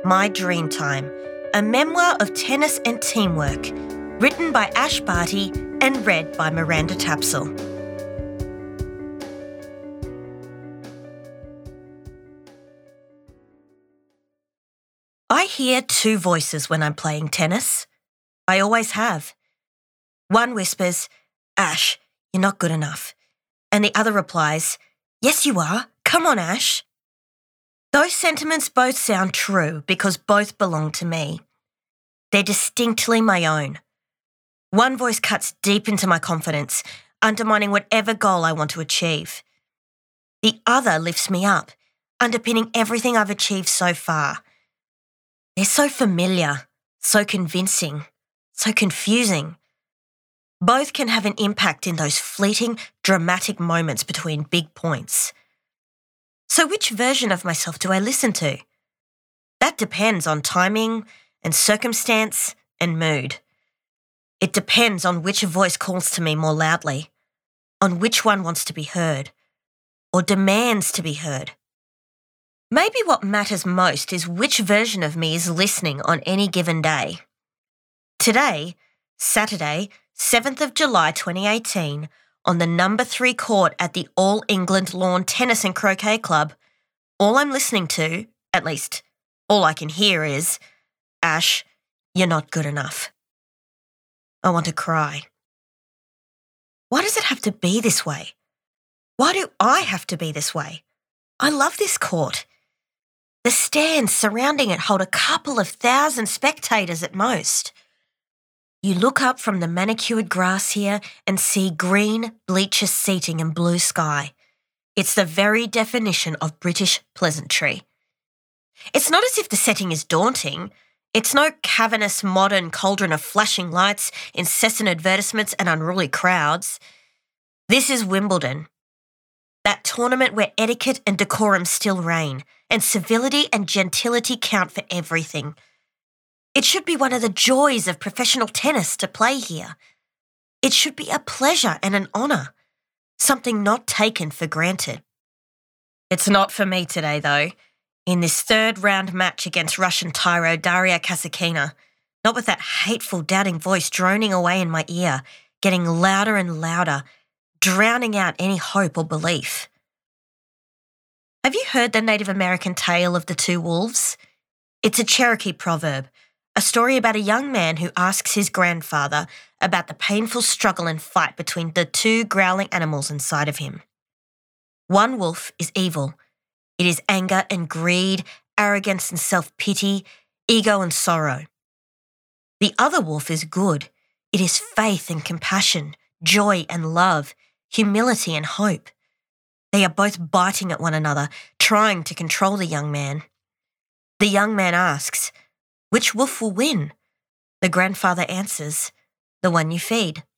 My Dream Time, a memoir of tennis and teamwork, written by Ash Barty and read by Miranda Tapsell. I hear two voices when I'm playing tennis. I always have. One whispers, "Ash, you're not good enough." And the other replies, "Yes, you are. Come on, Ash." Those sentiments both sound true because both belong to me. They're distinctly my own. One voice cuts deep into my confidence, undermining whatever goal I want to achieve. The other lifts me up, underpinning everything I've achieved so far. They're so familiar, so convincing, so confusing. Both can have an impact in those fleeting, dramatic moments between big points. So which version of myself do I listen to? That depends on timing and circumstance and mood. It depends on which voice calls to me more loudly, on which one wants to be heard, or demands to be heard. Maybe what matters most is which version of me is listening on any given day. Today, Saturday, 7th of July 2018, on the number 3 court at the All England Lawn Tennis and Croquet Club, all I'm listening to, at least all I can hear is, "Ash, you're not good enough." I want to cry. Why does it have to be this way? Why do I have to be this way? I love this court. The stands surrounding it hold a couple of thousand spectators at most. You look up from the manicured grass here and see green, bleacher seating and blue sky. It's the very definition of British pleasantry. It's not as if the setting is daunting. It's no cavernous modern cauldron of flashing lights, incessant advertisements and unruly crowds. This is Wimbledon. That tournament where etiquette and decorum still reign, and civility and gentility count for everything. It should be one of the joys of professional tennis to play here. It should be a pleasure and an honour, something not taken for granted. It's not for me today, though, in this third-round match against Russian tyro Daria Kasatkina, not with that hateful, doubting voice droning away in my ear, getting louder and louder, drowning out any hope or belief. Have you heard the Native American tale of the two wolves? It's a Cherokee proverb, a story about a young man who asks his grandfather about the painful struggle and fight between the two growling animals inside of him. One wolf is evil. It is anger and greed, arrogance and self-pity, ego and sorrow. The other wolf is good. It is faith and compassion, joy and love, humility and hope. They are both biting at one another, trying to control the young man. The young man asks, "Which wolf will win?" The grandfather answers, "The one you feed."